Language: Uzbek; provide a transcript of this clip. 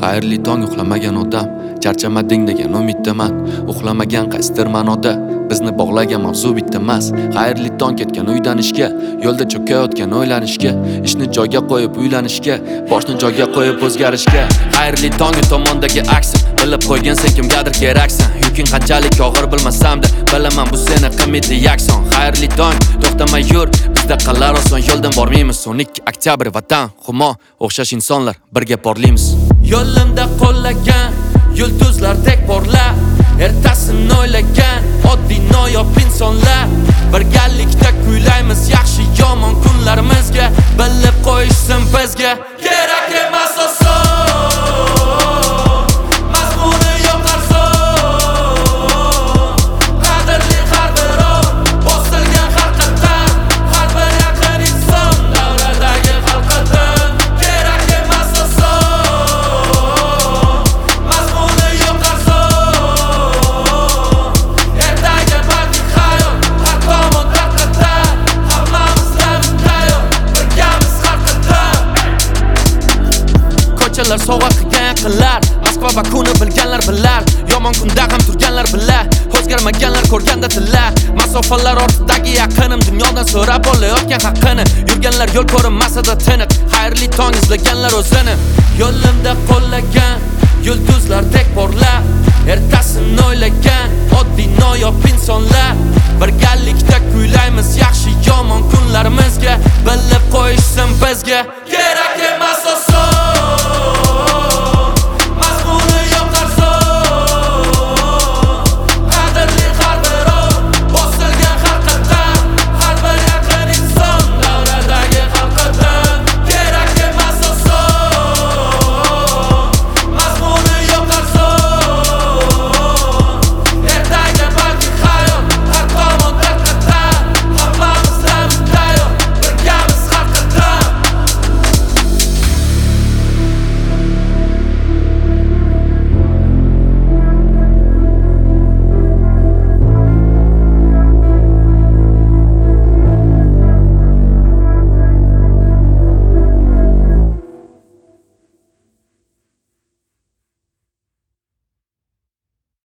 Xayrli tong uxlamagan odam, charchamading degan umiddaman. Uxlamagan qaysidir ma'noda bizni bog'lagan mavzu bitta emas. Xayrli tong ketgan uydan ishga, yo'lda cho'kayotgan o'ylanishga, ishni joyga qo'yib uylanishga, boshni joyga qo'yib o'zgarishga. Xayrli tong tomondagi aksim, bilib qo'ygan sen kimgadir keraksan. Yuking qanchalik og'ir bilmasam-da, bilaman bu seni qimmatli yakson. Xayrli tong, to'xtamay yur, bizda qalar oson yo'ldan bormaymiz. 12 oktyabr vatan, humo, o'xshash insonlar birga porlaymiz. Yo'limda qo'llagan yulduzlardek porlar, ertasini o'ylagan oddiy noyob insonlar. Birgalikda kuylaymiz yaxshi yomon kunlarimizga, bilib qo'yishsin bizga. Kerak emas oson, mazmuni yo'q arzon. Qadrli har bir on, bosilgan haqiqat, har bir yaqin inson davradagi xalqadan. Kerak emas oson, mazmuni yo'q arzon. Ertaga balki hayot har tomon tarqatar, hammamizdan tayyor, birgamiz haqiqat. Ko'chalar sovg'a qilgan yaqinlar, Moskva va kuni bilganlar bilar, yomon kunda ham turganlar bilar, o'zgarmaganlar ko'rganda tillar. Masofalar ortidagi yaqinim dunyodan so'rab olayotgan haqqini, yurganlar yo'l ko'rinmasada tiniq, xayrli tong izlaganlar o'zini. Yo'limda qo'llagan yulduzlardek porlar, ertasini o'ylagan oddiy noyob insonlar. Birgalikda kuylaymiz yaxshi yomon kunlarimizga, bilib qo'yishsin bizga. Kerak emas oson,